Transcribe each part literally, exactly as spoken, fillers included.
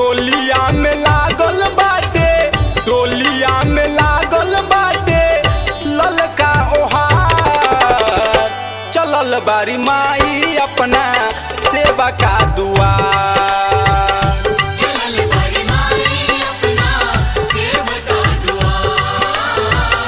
डोलिया में लागल बाटे डोलिया में लागल बाटे ललका ओहार चलल बारी माई अपना सेवा का दुआर चलल बारी माई अपना सेवा का दुआर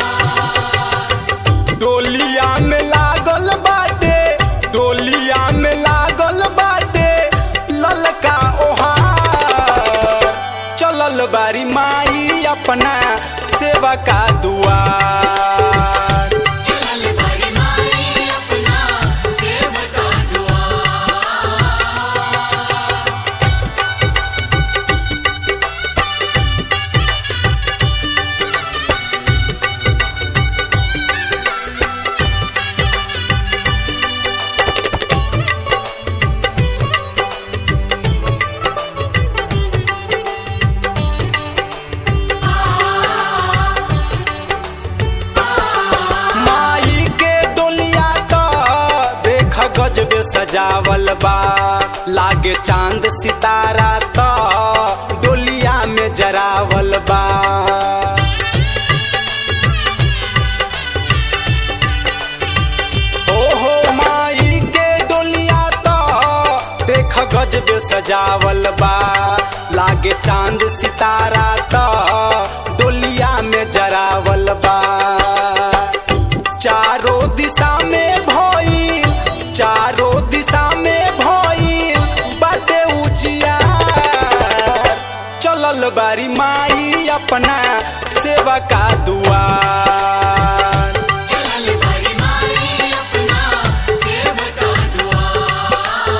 डोलिया में लागल बाटे डोलिया में लागल बाटे ललका ओहार चलल बारी माई अपना सेवा का दुआर चलल बारी माई अपना सेवा का दुआर माई के डोलिया तो देख गजबे सजावल बा लागे चांद सितारा तो डोलिया में जरावल बा ओहो माई के डोलिया तो देख गजबे सजावल बा लागे चांद सितारा तो डोलिया में जरावल बा चारों दिशा में भइल चारों दिशा में भइल बाटे उजियार चलल बारी माई अपना सेवा का दुआर चलल बारी माई अपना सेवा का दुआर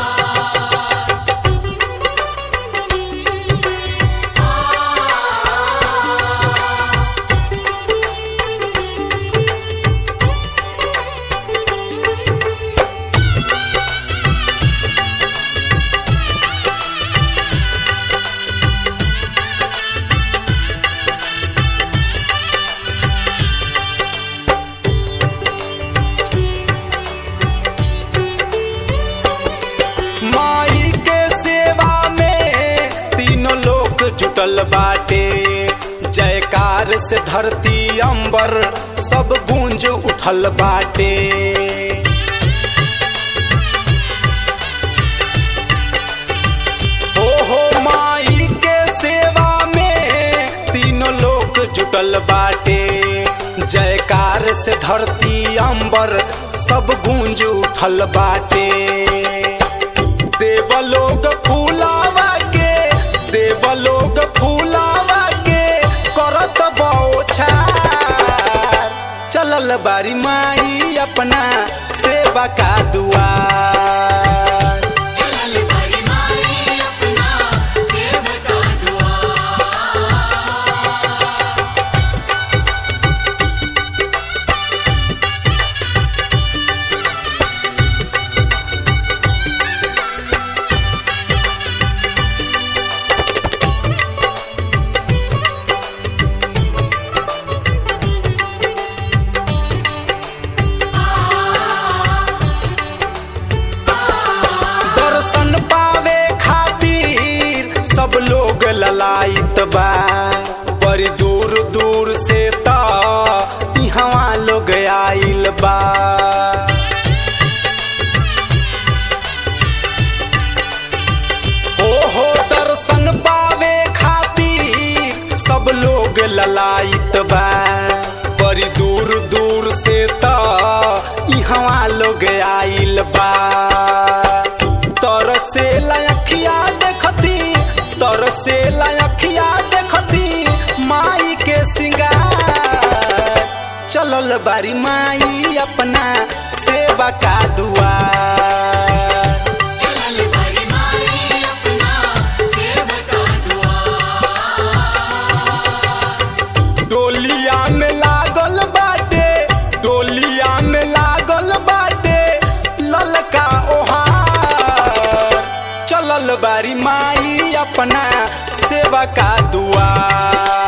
माई के सेवा में तीनों लोग जुटल बाटे जयकार से धरती अंबर सब गूंज उठल बाटे ओहो माई के सेवा में तीनों लोग जुटल बाटे जयकार से धरती अंबर सब गूंज उठल बाटे देवलोग फूलावा के देवलोग फूलावा के करत बौछार चलल बारी माई अपना सेवा का दुआर चलल बारी माई अपना सेवा का दुआर दर्शन पावे खातिर सब लोग ललायित बा बड़ी दूर दूर से त इहवा लोग आइल बा ओहो दर्शन पावे खातिर सब लोग ललायित बा बड़ी दूर दूर से त इहवा लोग आइल बा तरसे लायखिया देखती तरसे लायखिया देखती माई के सिंगार चलल बारी माई अपना सेवा का दुआर चलल बारी माई अपना सेवा का दुआर डोलिया में लागल बाटे डोलिया में लागल बाटे ललका ओहार चलल बारी माई अपना सेवा का दुआर